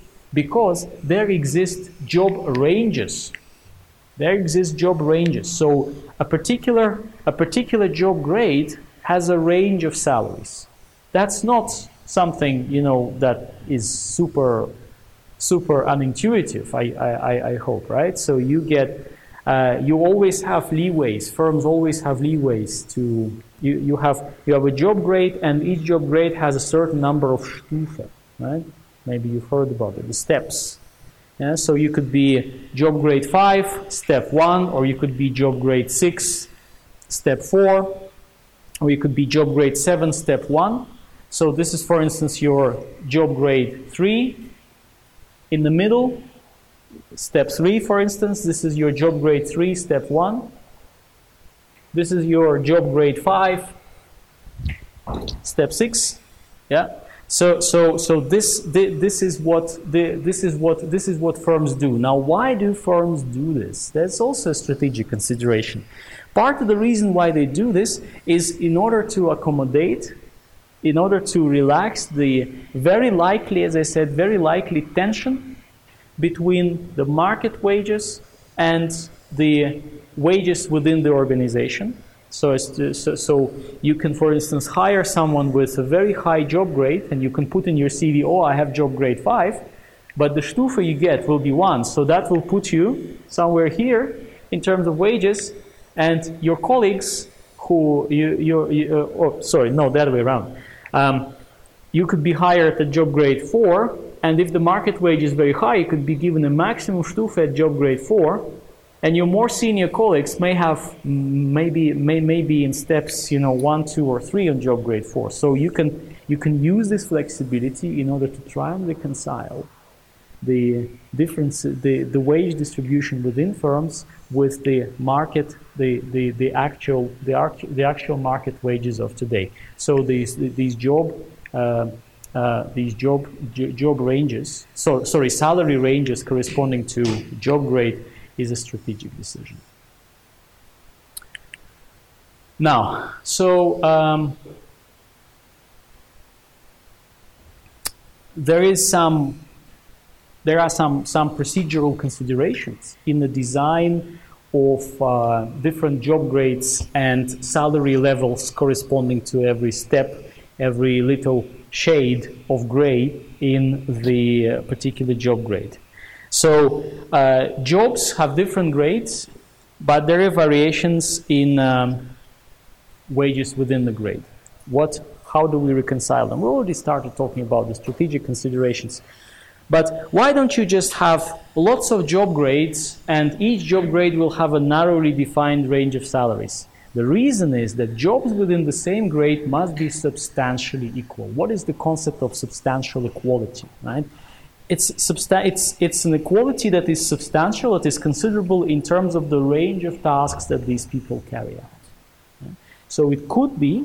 [SPEAKER 1] job ranges. There exist job ranges. So a particular job grade has a range of salaries. That's not something that is super unintuitive. I hope, right? So you get you always have leeways. Firms always have leeways to you have a job grade, and each job grade has a certain number of Stufe, right? Maybe you've heard about it, the steps. Yeah, so you could be job grade 5, step 1, or you could be job grade 6, step 4, or you could be job grade 7, step 1. So this is, for instance, your job grade 3. In the middle, step 3, for instance, this is your job grade 3, step 1. This is your job grade 5, step 6. Yeah. So this is what firms do. Now, why do firms do this? That's also a strategic consideration. Part of the reason why they do this is in order to accommodate, in order to relax the very likely, as I said, very likely tension between the market wages and the wages within the organization. So you can, for instance, hire someone with a very high job grade, and you can put in your CV, oh, I have job grade 5, but the Stufe you get will be 1. So that will put you somewhere here in terms of wages, and your colleagues who the other way around. You could be hired at job grade 4, and if the market wage is very high, you could be given a maximum Stufe at job grade 4, and your more senior colleagues may have maybe in steps 1, 2, or 3 on job grade 4. So you can use this flexibility in order to try and reconcile the difference, the wage distribution within firms with the market, the actual market wages of today. So these job ranges, salary ranges corresponding to job grade is a strategic decision. Now, there are some procedural considerations in the design of different job grades and salary levels corresponding to every step, every little shade of gray in the particular job grade. So jobs have different grades, but there are variations in wages within the grade. How do we reconcile them? We already started talking about the strategic considerations. But why don't you just have lots of job grades, and each job grade will have a narrowly defined range of salaries? The reason is that jobs within the same grade must be substantially equal. What is the concept of substantial equality, right? It's an equality that is substantial, that is considerable in terms of the range of tasks that these people carry out. Right? So it could be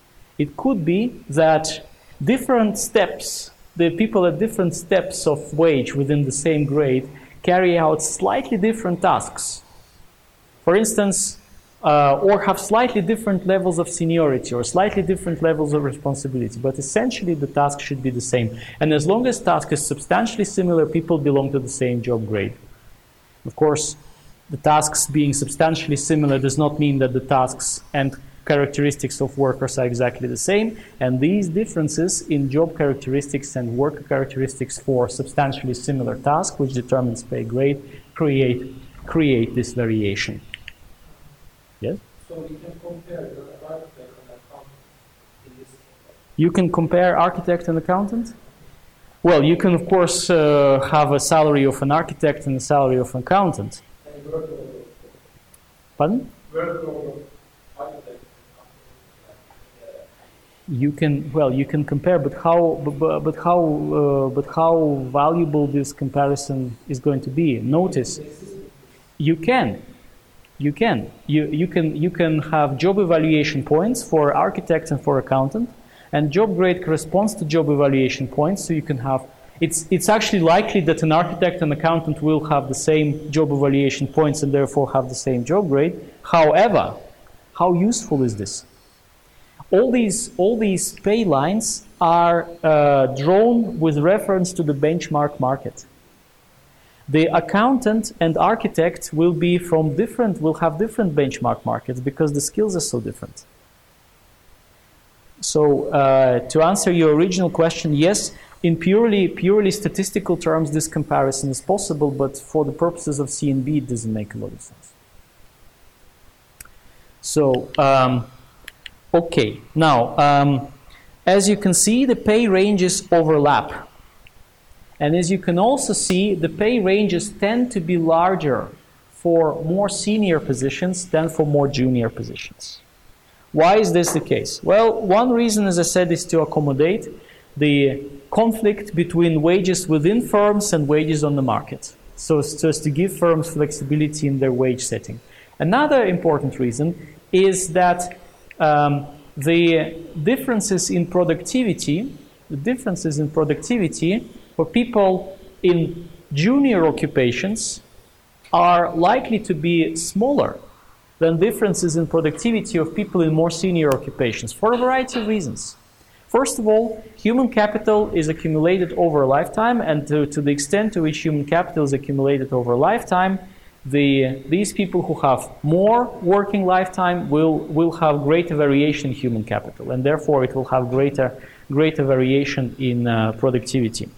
[SPEAKER 1] that different steps, the people at different steps of wage within the same grade carry out slightly different tasks. For instance, or have slightly different levels of seniority or slightly different levels of responsibility, but essentially the task should be the same. And as long as task is substantially similar, people belong to the same job grade. Of course, the tasks being substantially similar does not mean that the tasks and characteristics of workers are exactly the same, and these differences in job characteristics and work characteristics for substantially similar tasks, which determines pay grade, create this variation. Yes?
[SPEAKER 2] So we can compare the architect and accountant in this.
[SPEAKER 1] You can compare architect and accountant? Well, you can of course have a salary of an architect and a salary of an accountant.
[SPEAKER 2] And workload.
[SPEAKER 1] Pardon?
[SPEAKER 2] Workload of architect.
[SPEAKER 1] You can compare, but how valuable this comparison is going to be? Notice, you can have job evaluation points for architect and for accountant, and job grade corresponds to job evaluation points. So you can have. It's actually likely that an architect and accountant will have the same job evaluation points and therefore have the same job grade. However, how useful is this? All these pay lines are drawn with reference to the benchmark market. The accountant and architect will have different benchmark markets because the skills are so different. So to answer your original question, yes, in purely statistical terms, this comparison is possible, but for the purposes of CNB, it doesn't make a lot of sense. So. Okay, now, as you can see, the pay ranges overlap. And as you can also see, the pay ranges tend to be larger for more senior positions than for more junior positions. Why is this the case? Well, one reason, as I said, is to accommodate the conflict between wages within firms and wages on the market. So as to give firms flexibility in their wage setting. Another important reason is that the differences in productivity for people in junior occupations are likely to be smaller than differences in productivity of people in more senior occupations for a variety of reasons. First of all, human capital is accumulated over a lifetime, and to the extent to which human capital is accumulated over a lifetime, these people who have more working lifetime will have greater variation in human capital, and therefore it will have greater variation in productivity.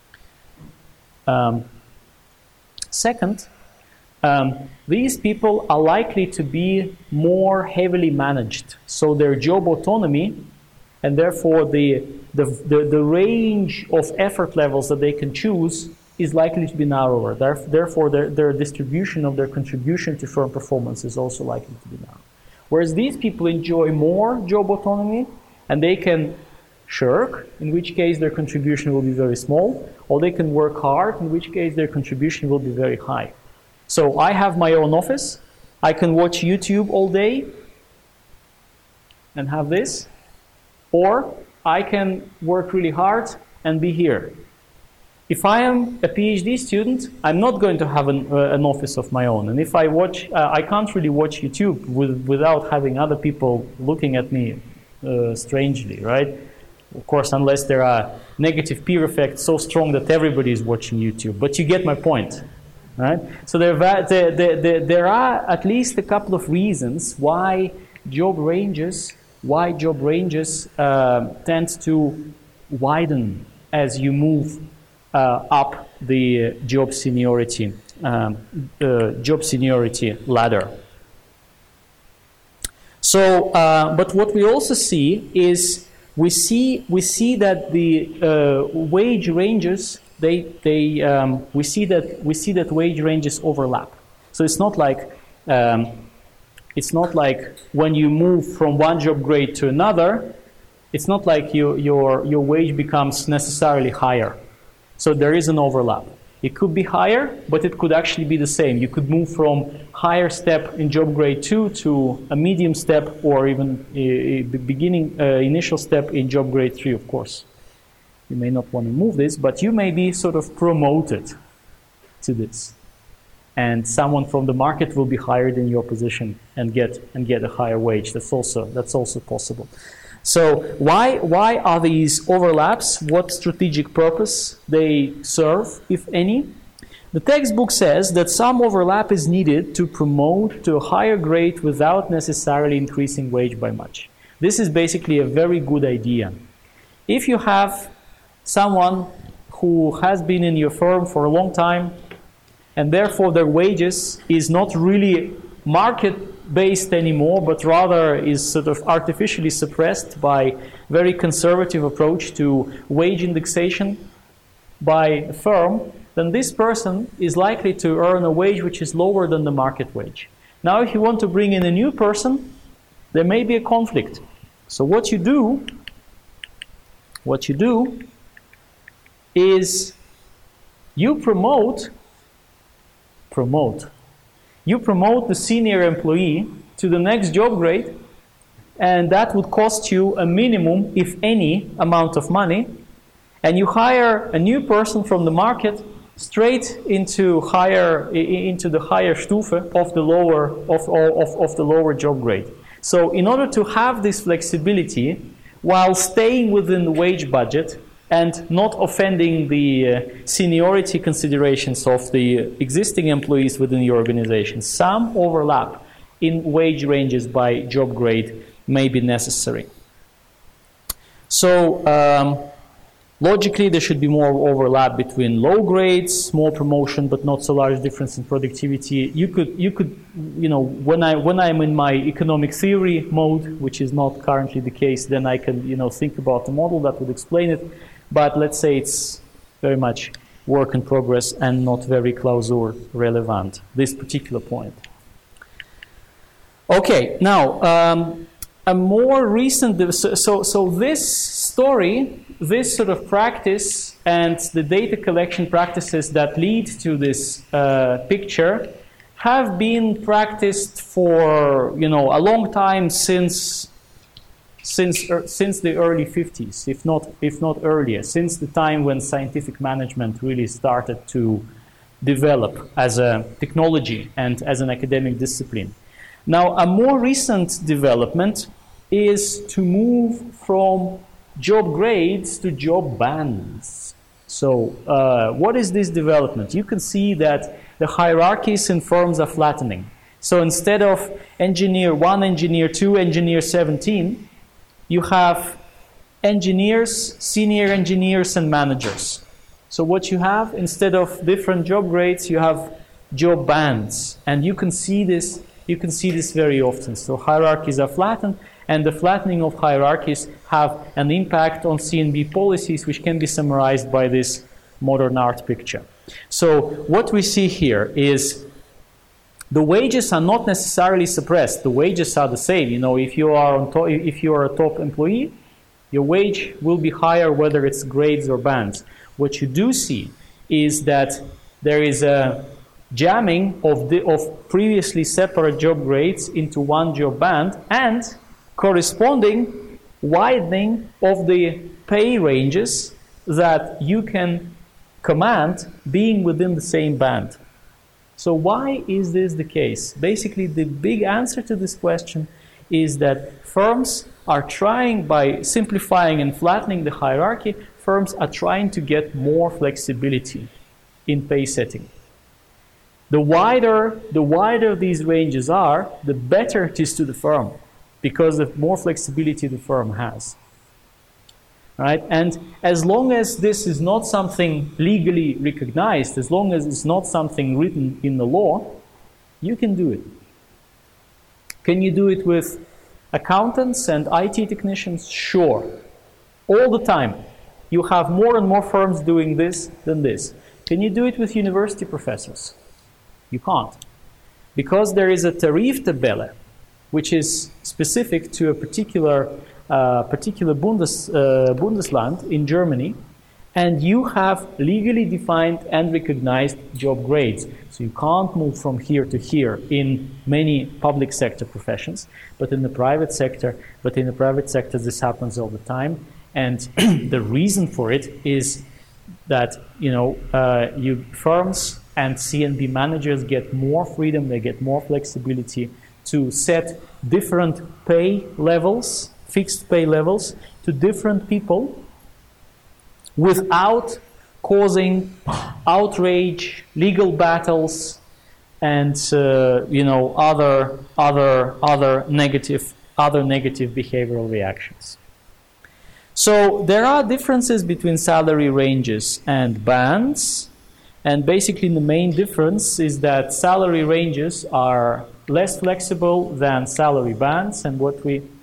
[SPEAKER 1] Second, these people are likely to be more heavily managed, so their job autonomy and therefore the range of effort levels that they can choose is likely to be narrower. Therefore, their distribution of their contribution to firm performance is also likely to be narrow. Whereas these people enjoy more job autonomy, and they can shirk, in which case their contribution will be very small, or they can work hard, in which case their contribution will be very high. So I have my own office. I can watch YouTube all day and have this, or I can work really hard and be here. If I am a PhD student, I'm not going to have an office of my own. And if I watch, I can't really watch YouTube without having other people looking at me strangely, right? Of course, unless there are negative peer effects so strong that everybody is watching YouTube. But you get my point, right? So there are at least a couple of reasons why job ranges tend to widen as you move up the job seniority ladder. So, but what we also see is we see that the wage ranges we see that wage ranges overlap. So it's not like when you move from one job grade to another, it's not like your wage becomes necessarily higher. So there is an overlap. It could be higher, but it could actually be the same. You could move from higher step in job grade 2 to a medium step, or even a initial step in job grade 3, of course. You may not want to move this, but you may be sort of promoted to this. And someone from the market will be hired in your position and get a higher wage. That's also possible. So why are these overlaps? What strategic purpose they serve, if any? The textbook says that some overlap is needed to promote to a higher grade without necessarily increasing wage by much. This is basically a very good idea. If you have someone who has been in your firm for a long time, and therefore their wages is not really market-based anymore, but rather is sort of artificially suppressed by very conservative approach to wage indexation by a firm, then this person is likely to earn a wage which is lower than the market wage. Now, if you want to bring in a new person, there may be a conflict. So what you do is you promote the senior employee to the next job grade, and that would cost you a minimum, if any, amount of money, and you hire a new person from the market straight into the higher Stufe of the lower job grade. So in order to have this flexibility while staying within the wage budget and not offending the seniority considerations of the existing employees within the organization, some overlap in wage ranges by job grade may be necessary. So logically, there should be more overlap between low grades, small promotion, but not so large difference in productivity. You could, when I'm in my economic theory mode, which is not currently the case, then I can, think about a model that would explain it. But let's say it's very much work in progress and not very clausur relevant, this particular point. Okay, now, a more recent, so this story, this sort of practice and the data collection practices that lead to this picture have been practiced for, a long time since the early 50s, if not earlier, since the time when scientific management really started to develop as a technology and as an academic discipline. Now, a more recent development is to move from job grades to job bands. So what is this development? You can see that the hierarchies in firms are flattening. So instead of engineer 1, engineer 2, engineer 17, you have engineers, senior engineers, and managers. So what you have, instead of different job grades, you have job bands. And you can see this very often. So hierarchies are flattened, and the flattening of hierarchies have an impact on CNB policies, which can be summarized by this modern art picture. So what we see here is the wages are not necessarily suppressed. The wages are the same. You know, if you are a top employee, your wage will be higher whether it's grades or bands. What you do see is that there is a jamming of previously separate job grades into one job band and corresponding widening of the pay ranges that you can command being within the same band. So why is this the case? Basically, the big answer to this question is that firms are trying, by simplifying and flattening the hierarchy, firms are trying to get more flexibility in pay setting. The wider these ranges are, the better it is to the firm, because the more flexibility the firm has. Right? And as long as this is not something legally recognized, as long as it's not something written in the law, you can do it. Can you do it with accountants and IT technicians? Sure. All the time. You have more and more firms doing this than this. Can you do it with university professors? You can't. Because there is a Tariftabelle, which is specific to a particular Bundesland in Germany, and you have legally defined and recognized job grades. So you can't move from here to here in many public sector professions, but in the private sector, this happens all the time. And the reason for it is that firms and CNB managers get more freedom, they get more flexibility to set different pay levels, fixed pay levels, to different people without causing outrage, legal battles, and other negative behavioral reactions. So there are differences between salary ranges and bands, and basically the main difference is that salary ranges are less flexible than salary bands, and what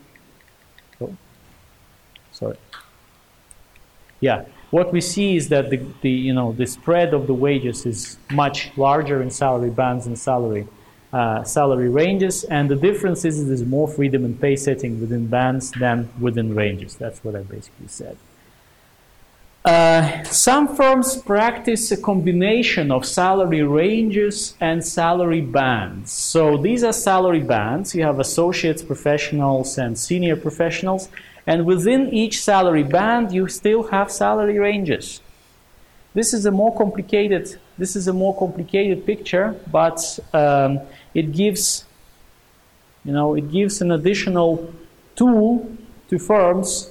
[SPEAKER 1] we see is that the spread of the wages is much larger in salary bands and salary ranges, and the difference is there's more freedom in pay setting within bands than within ranges. That's what I basically said. Some firms practice a combination of salary ranges and salary bands. So these are salary bands. You have associates, professionals, and senior professionals. And within each salary band, you still have salary ranges. This is a more complicated picture, but it gives an additional tool to firms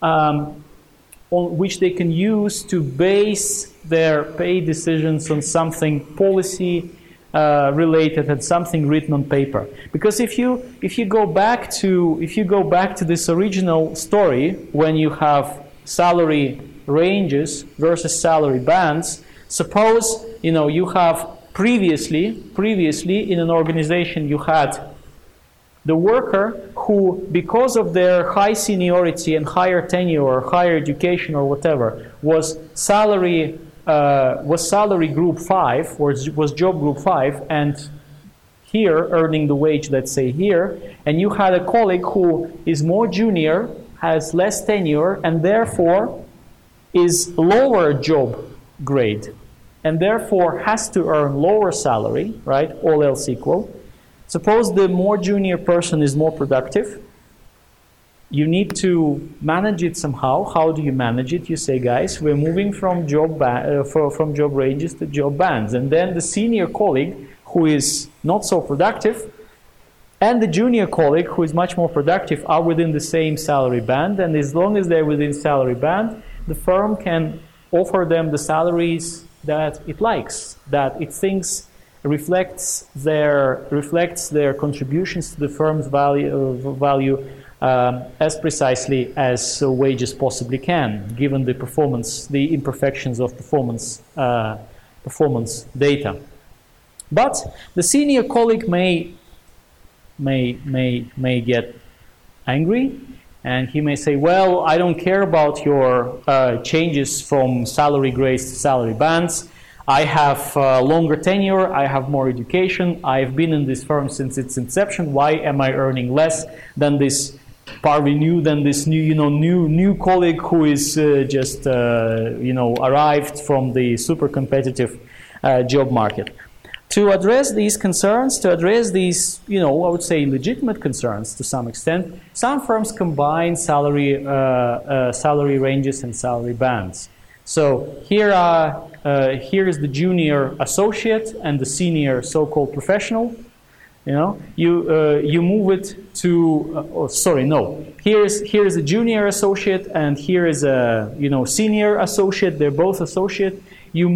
[SPEAKER 1] on which they can use to base their pay decisions on something policy related and something written on paper. Because if you go back to this original story, when you have salary ranges versus salary bands, suppose you have previously in an organization you had the worker who, because of their high seniority and higher tenure or higher education or whatever, was salary group 5 or was job group 5, and here earning the wage, let's say here, and you had a colleague who is more junior, has less tenure, and therefore is lower job grade, and therefore has to earn lower salary, right? All else equal. Suppose the more junior person is more productive. You need to manage it somehow. How do you manage it? You say, guys, we're moving from job ranges to job bands. And then the senior colleague, who is not so productive, and the junior colleague, who is much more productive, are within the same salary band, and as long as they're within salary band, the firm can offer them the salaries that it likes, that it thinks reflects their contributions to the firm's value as precisely as wages possibly can, given the imperfections of performance data. But the senior colleague may get angry, and he may say, well, I don't care about your changes from salary grades to salary bands. I have longer tenure, I have more education, I've been in this firm since its inception. Why am I earning less than this parvenu, than this new colleague who is just arrived from the super competitive job market? To address these concerns, I would say legitimate concerns to some extent, some firms combine salary ranges and salary bands. So here is the junior associate and the senior so-called professional. You move it to Here is a junior associate and here is a senior associate. They're both associate. You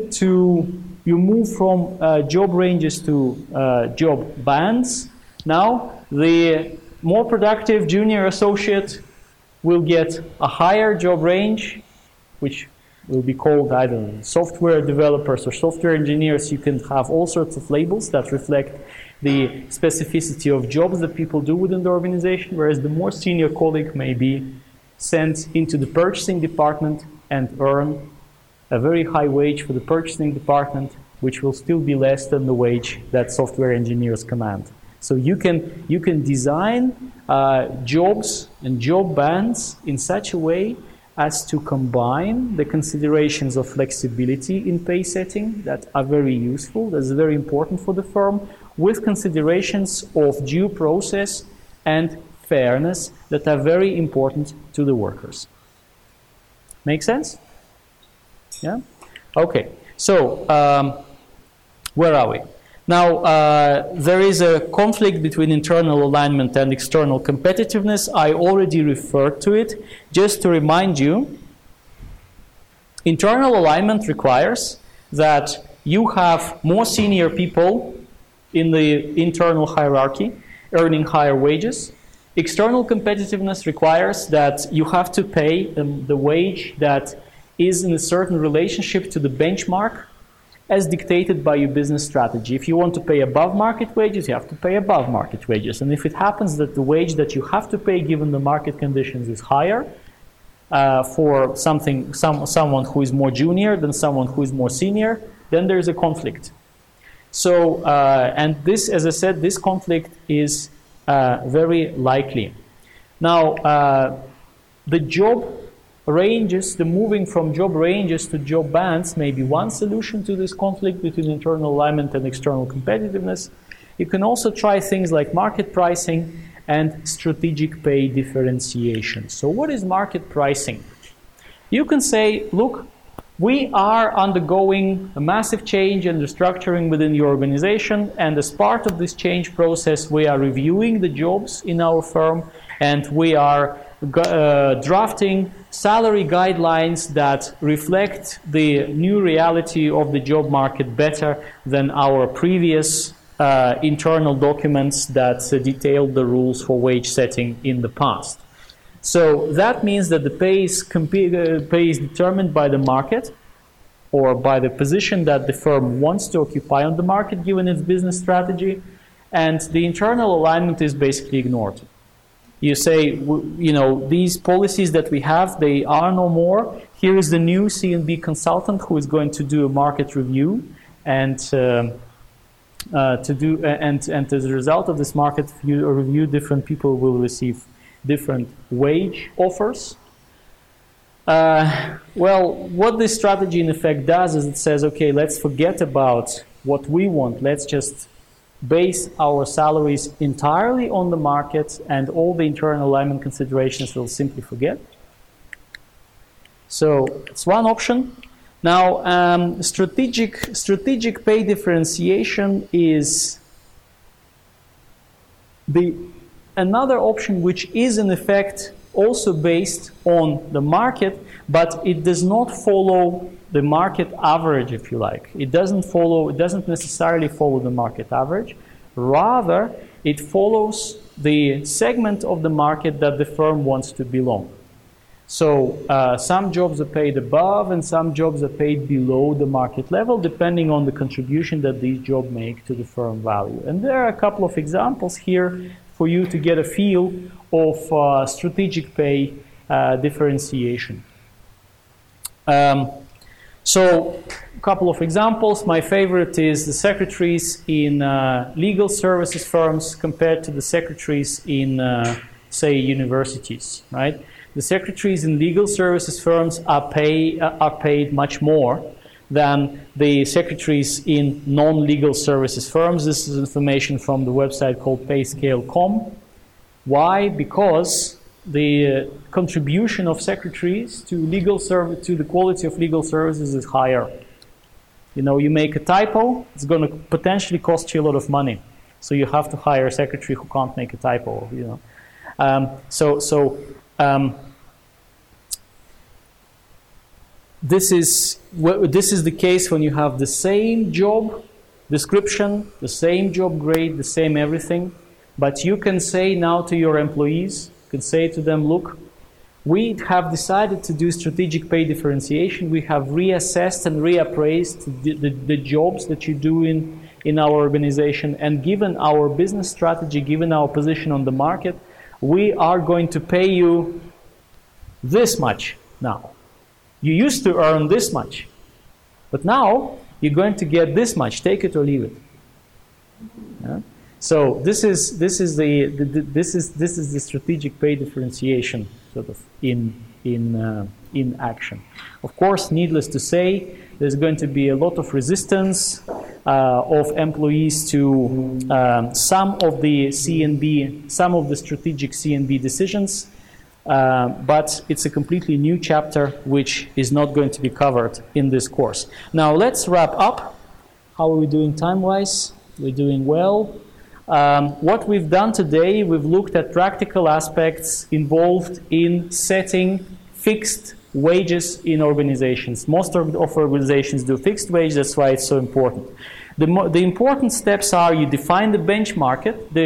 [SPEAKER 1] move from job ranges to job bands. Now, the more productive junior associate will get a higher job range, which will be called either software developers or software engineers. You can have all sorts of labels that reflect the specificity of jobs that people do within the organization, whereas the more senior colleague may be sent into the purchasing department and earn a very high wage for the purchasing department, which will still be less than the wage that software engineers command. So you can design jobs and job bands in such a way as to combine the considerations of flexibility in pay setting that are very useful, that's very important for the firm, with considerations of due process and fairness that are very important to the workers. Make sense? Yeah? Okay. So, where are we? Now, there is a conflict between internal alignment and external competitiveness. I already referred to it. Just to remind you, internal alignment requires that you have more senior people in the internal hierarchy earning higher wages. External competitiveness requires that you have to pay the wage that is in a certain relationship to the benchmark as dictated by your business strategy. If you want to pay above market wages, you have to pay above market wages. And if it happens that the wage that you have to pay given the market conditions is higher for someone who is more junior than someone who is more senior, then there is a conflict. So, and this, as I said, this conflict is very likely. Now, the job ranges, the moving from job ranges to job bands may be one solution to this conflict between internal alignment and external competitiveness. You can also try things like market pricing and strategic pay differentiation. So what is market pricing? You can say, look, we are undergoing a massive change and restructuring within the organization, and as part of this change process, we are reviewing the jobs in our firm, and we are drafting salary guidelines that reflect the new reality of the job market better than our previous internal documents that detailed the rules for wage setting in the past. So that means that the pay is determined by the market or by the position that the firm wants to occupy on the market given its business strategy, and the internal alignment is basically ignored. You say, these policies that we have, they are no more. Here is the new C&B consultant who is going to do a market review, and as a result of this market review, different people will receive different wage offers. Well, what this strategy in effect does is it says, okay, let's forget about what we want. Let's just base our salaries entirely on the market, and all the internal alignment considerations we'll simply forget. So it's one option. Now, strategic pay differentiation is Another option which is in effect also based on the market, but it does not follow the market average, if you like. It doesn't necessarily follow the market average. Rather, it follows the segment of the market that the firm wants to belong. So some jobs are paid above and some jobs are paid below the market level, depending on the contribution that these jobs make to the firm value. And there are a couple of examples here for you to get a feel of strategic pay differentiation. So a couple of examples. My favorite is the secretaries in legal services firms compared to the secretaries in, say, universities, right? The secretaries in legal services firms are paid much more than the secretaries in non-legal services firms. This is information from the website called payscale.com. Why? Because the contribution of secretaries to the quality of legal services is higher. You know, you make a typo, it's going to potentially cost you a lot of money. So you have to hire a secretary who can't make a typo, you know. This is the case when you have the same job description, the same job grade, the same everything, but you can say now to your employees, you can say to them, look, we have decided to do strategic pay differentiation. We have reassessed and reappraised the jobs that you do in our organization, and given our business strategy, given our position on the market, we are going to pay you this much now. You used to earn this much, but now you're going to get this much. Take it or leave it. Yeah? So this is the strategic pay differentiation sort of in action. Of course, needless to say, there's going to be a lot of resistance of employees to some of the strategic C&B decisions. But it's a completely new chapter which is not going to be covered in this course. Now let's wrap up. How are we doing time-wise? We're doing well. What we've done today, we've looked at practical aspects involved in setting fixed wages in organizations. Most of organizations do fixed wage, that's why it's so important. The important steps are you define the benchmark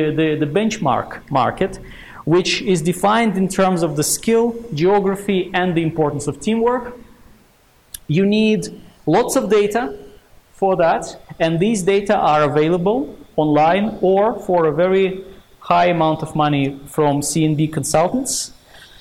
[SPEAKER 1] market, which is defined in terms of the skill, geography, and the importance of teamwork. You need lots of data for that, and these data are available online or for a very high amount of money from C&B consultants.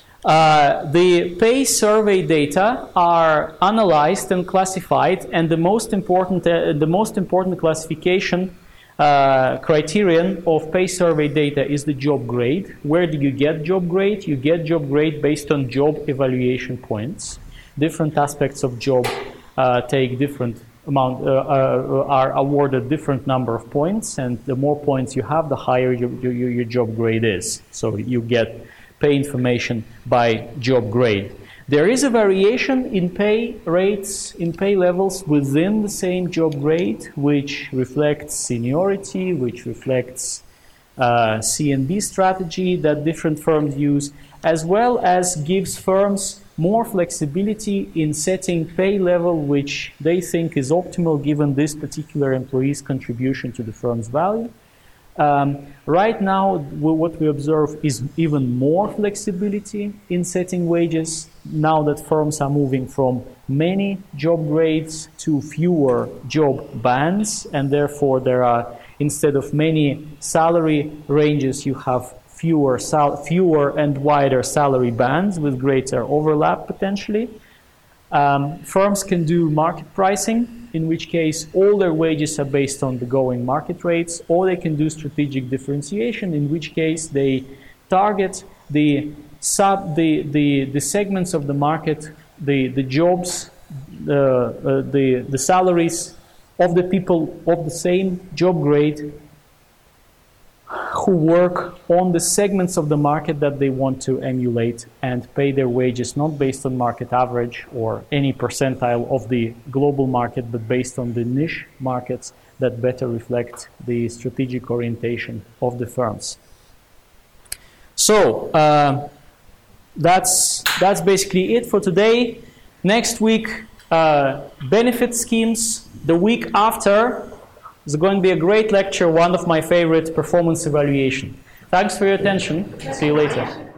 [SPEAKER 1] The pay survey data are analyzed and classified, and the most important classification criterion of pay survey data is the job grade. Where do you get job grade? You get job grade based on job evaluation points. Different aspects of job take different amount, are awarded different number of points, and the more points you have, the higher your job grade is. So you get pay information by job grade. There is a variation in pay rates, in pay levels within the same job grade, which reflects seniority, which reflects C&B strategy that different firms use, as well as gives firms more flexibility in setting pay level which they think is optimal given this particular employee's contribution to the firm's value. Right now, what we observe is even more flexibility in setting wages now that firms are moving from many job grades to fewer job bands, and therefore there are, instead of many salary ranges, you have fewer and wider salary bands with greater overlap potentially. Firms can do market pricing, in which case all their wages are based on the going market rates, or they can do strategic differentiation, in which case they target the segments of the market, the jobs, the salaries of the people of the same job grade who work on the segments of the market that they want to emulate and pay their wages not based on market average or any percentile of the global market, but based on the niche markets that better reflect the strategic orientation of the firms. So that's basically it for today. Next week, benefit schemes. The week after is going to be a great lecture, one of my favorite, performance evaluation. Thanks for your attention. See you later.